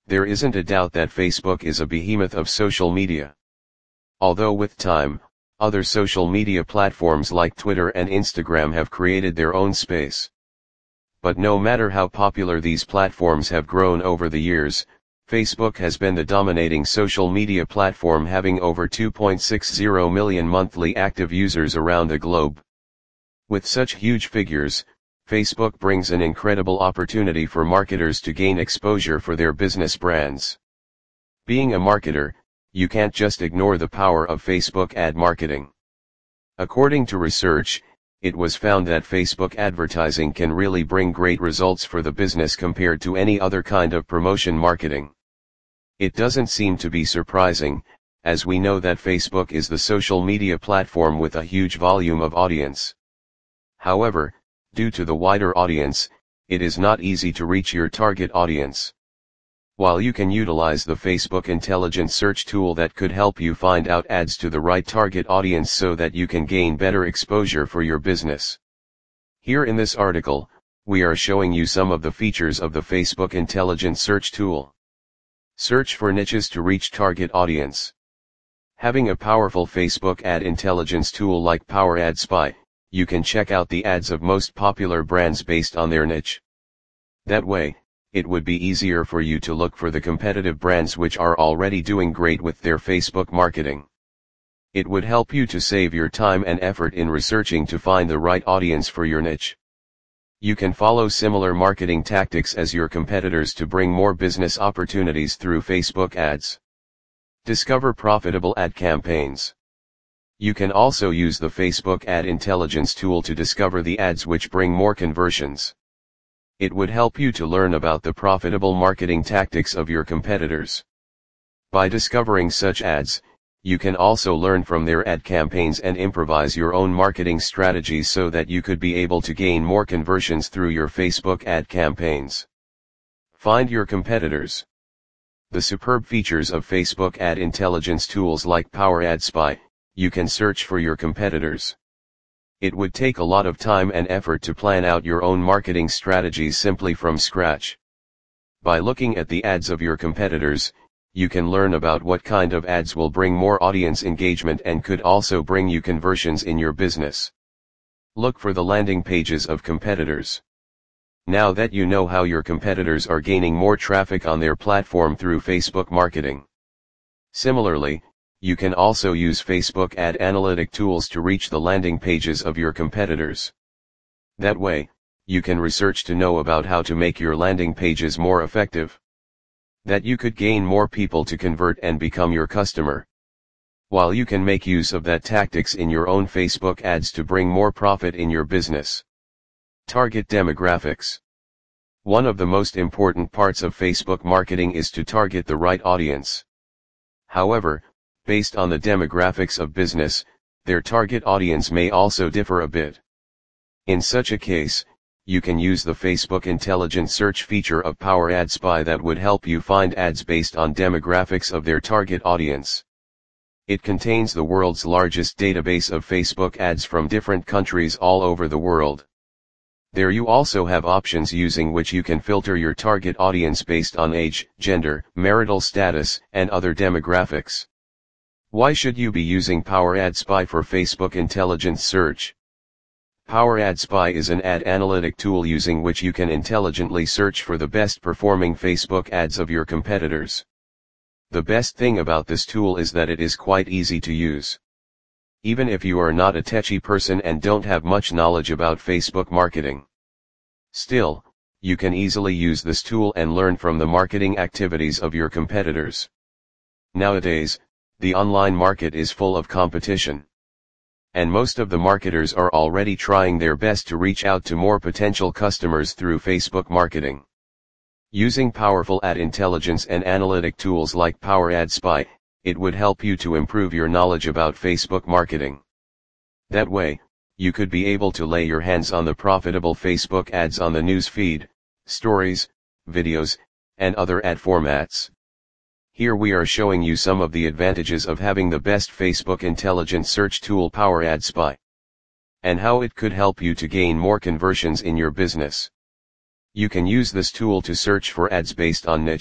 There isn't a doubt that Facebook is a behemoth of social media. Although with time, other social media platforms like Twitter and Instagram have created their own space. But no matter how popular these platforms have grown over the years, Facebook has been the dominating social media platform, having over 2.60 million monthly active users around the globe. With such huge figures, Facebook brings an incredible opportunity for marketers to gain exposure for their business brands. Being a marketer, you can't just ignore the power of Facebook ad marketing. According to research, it was found that Facebook advertising can really bring great results for the business compared to any other kind of promotion marketing. It doesn't seem to be surprising, as we know that Facebook is the social media platform with a huge volume of audience. However, due to the wider audience, it is not easy to reach your target audience. While you can utilize the Facebook Intelligent Search tool that could help you find out ads to the right target audience so that you can gain better exposure for your business. Here in this article, we are showing you some of the features of the Facebook Intelligent Search tool. Search for niches to reach target audience. Having a powerful Facebook ad intelligence tool like Power Ad Spy, you can check out the ads of most popular brands based on their niche. That way, it would be easier for you to look for the competitive brands which are already doing great with their Facebook marketing. It would help you to save your time and effort in researching to find the right audience for your niche. You can follow similar marketing tactics as your competitors to bring more business opportunities through Facebook ads. Discover profitable ad campaigns. You can also use the Facebook Ad Intelligence tool to discover the ads which bring more conversions. It would help you to learn about the profitable marketing tactics of your competitors. By discovering such ads, you can also learn from their ad campaigns and improvise your own marketing strategies so that you could be able to gain more conversions through your Facebook ad campaigns. Find your competitors. The superb features of Facebook Ad Intelligence tools like Power Ad Spy, you can search for your competitors. It would take a lot of time and effort to plan out your own marketing strategies simply from scratch. By looking at the ads of your competitors, you can learn about what kind of ads will bring more audience engagement and could also bring you conversions in your business. Look for the landing pages of competitors. Now that you know how your competitors are gaining more traffic on their platform through Facebook marketing. Similarly, you can also use Facebook ad analytic tools to reach the landing pages of your competitors. That way, you can research to know about how to make your landing pages more effective. That you could gain more people to convert and become your customer. While you can make use of that tactics in your own Facebook ads to bring more profit in your business. Target demographics. One of the most important parts of Facebook marketing is to target the right audience. However, based on the demographics of business, their target audience may also differ a bit. In such a case, you can use the Facebook Intelligent Search feature of Power Ad Spy that would help you find ads based on demographics of their target audience. It contains the world's largest database of Facebook ads from different countries all over the world. There you also have options using which you can filter your target audience based on age, gender, marital status, and other demographics. Why should you be using Power Ad Spy for Facebook Intelligent Search? Power Ad Spy is an ad analytic tool using which you can intelligently search for the best performing Facebook ads of your competitors. The best thing about this tool is that it is quite easy to use. Even if you are not a techie person and don't have much knowledge about Facebook marketing. Still, you can easily use this tool and learn from the marketing activities of your competitors. Nowadays, the online market is full of competition. And most of the marketers are already trying their best to reach out to more potential customers through Facebook marketing. Using powerful ad intelligence and analytic tools like Power Ad Spy, it would help you to improve your knowledge about Facebook marketing. That way, you could be able to lay your hands on the profitable Facebook ads on the news feed, stories, videos, and other ad formats. Here we are showing you some of the advantages of having the best Facebook Intelligent Search tool Power Ad Spy. And how it could help you to gain more conversions in your business. You can use this tool to search for ads based on niche,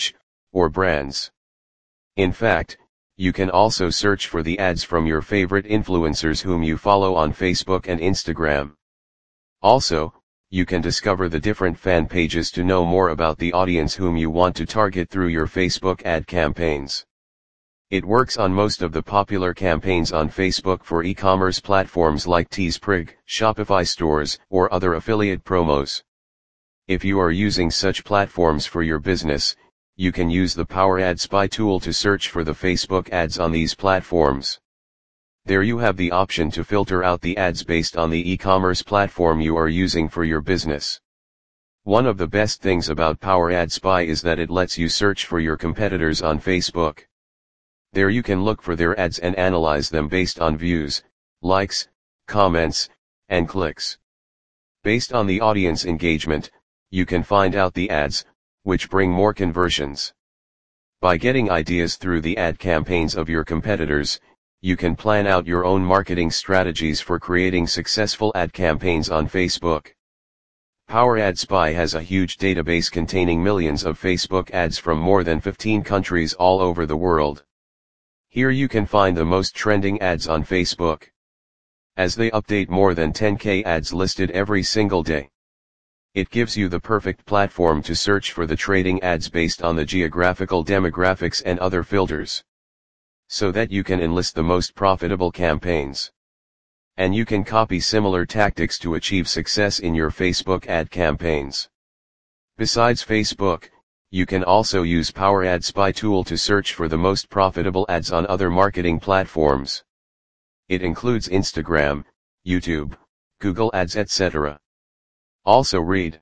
or brands. In fact, you can also search for the ads from your favorite influencers whom you follow on Facebook and Instagram. Also, you can discover the different fan pages to know more about the audience whom you want to target through your Facebook ad campaigns. It works on most of the popular campaigns on Facebook for e-commerce platforms like Teespring, Shopify stores, or other affiliate promos. If you are using such platforms for your business, you can use the Power Ad Spy tool to search for the Facebook ads on these platforms. There you have the option to filter out the ads based on the e-commerce platform you are using for your business. One of the best things about Power Ad Spy is that it lets you search for your competitors on Facebook. There you can look for their ads and analyze them based on views, likes, comments, and clicks. Based on the audience engagement, you can find out the ads, which bring more conversions. By getting ideas through the ad campaigns of your competitors, you can plan out your own marketing strategies for creating successful ad campaigns on Facebook. Power Ad Spy has a huge database containing millions of Facebook ads from more than 15 countries all over the world. Here you can find the most trending ads on Facebook, as they update more than 10,000 ads listed every single day. It gives you the perfect platform to search for the trading ads based on the geographical demographics and other filters, so that you can enlist the most profitable campaigns. And you can copy similar tactics to achieve success in your Facebook ad campaigns. Besides Facebook, you can also use Power Ad Spy tool to search for the most profitable ads on other marketing platforms. It includes Instagram, YouTube, Google Ads, etc. Also read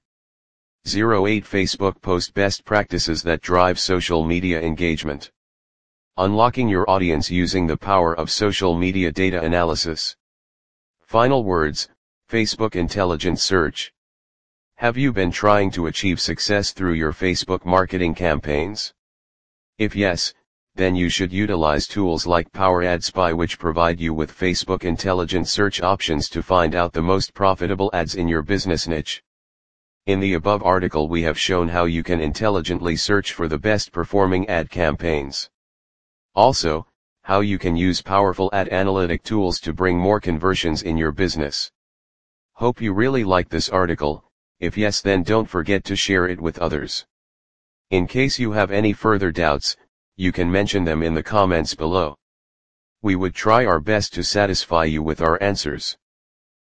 08 Facebook Post Best Practices that Drive Social Media Engagement. Unlocking your audience using the power of social media data analysis. Final words, Facebook Intelligent Search. Have you been trying to achieve success through your Facebook marketing campaigns? If yes, then you should utilize tools like Power Ad Spy, which provide you with Facebook Intelligent Search options to find out the most profitable ads in your business niche. In the above article we have shown how you can intelligently search for the best performing ad campaigns. Also, how you can use powerful ad analytic tools to bring more conversions in your business. Hope you really like this article. If yes, then don't forget to share it with others. In case you have any further doubts, you can mention them in the comments below. We would try our best to satisfy you with our answers.